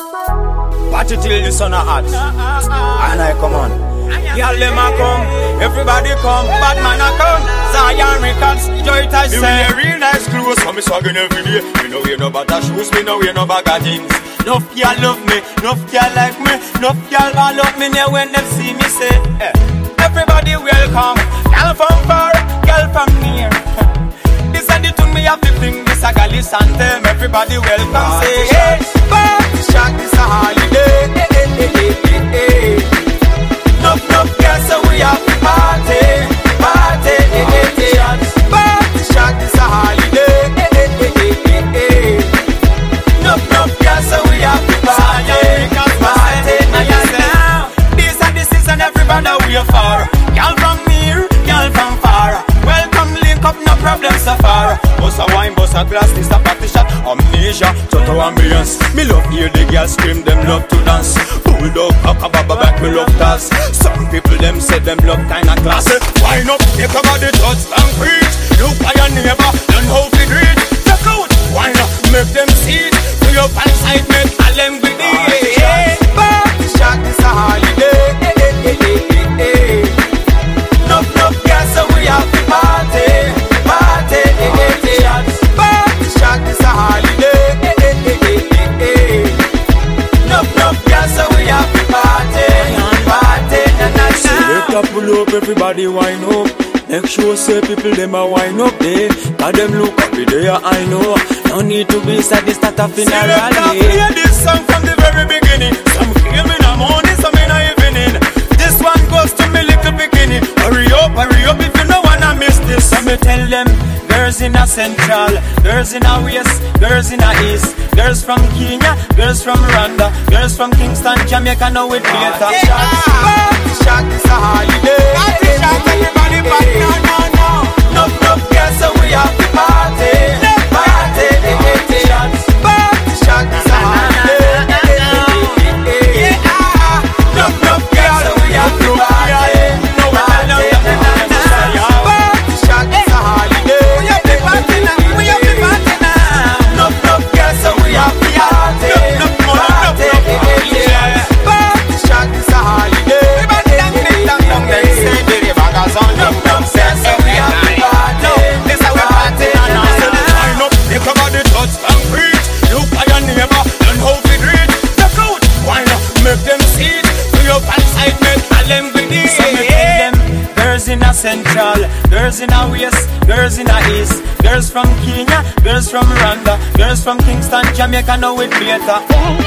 Party till the sun a hot. And I come on. Y'all them a come, everybody come, bad man a come. Zion Records, Joy Taj say. Me wear real nice clothes, so me swaggin' every day. Me no wear no butter shoes, me no wear no bag of jeans. Nuff y'all love me, nuff y'all like me, nuff y'all all love me near when them see me say. Everybody welcome, girl from far, girl from near. This a the tune me have to sing, this a Gallus anthem. Everybody welcome, say hey, party shock, this a holiday. Nuff girls, so we have to party, party, party shock, this a holiday. Nuff girls, so we have to party, party. This and this is and everybody we are far. Y'all from near, y'all from far. Welcome, link up, no problem so far. Bust a wine, bust a glass, this a party shot. Amnesia, total ambience. Me love hear the girls scream, them love to dance. Bulldog, cockababa, back me love dance. Some people them say them love kinda class. Wine up, take over the touch and preach. Look by your neighbor, learn how to do it. Check out, wine up, make them see it. Free up and side, make all them with it. Party shot, this a holiday. Nuff girls, so we have to party, party. Party shot, this a holiday. Nuff girls, so we have to party, party. Select up, pull up, everybody wind up. Make sure say people them a wind up there. Cause them look happy there, I know. No need to be sad, this start a funeral. Select up, hear this song from the very beginning. Some came in the morning, some in the evening. This one goes to me little beginning. Hurry up if you don't wanna miss this. So me tell them, girls in a central, girls in a west, girls in a east, girls from Kenya, girls from Rwanda, girls from Kingston, Jamaica, now with theater. Party shot, this a holiday. Party shot, everybody party, no. Nuff girls, so we have to party, party. Party shot, this a holiday. Nuff girls, so we have to party. Central, girls in a west, girls in a east, girls from Kenya, girls from Rwanda, girls from Kingston, Jamaica, now with theater.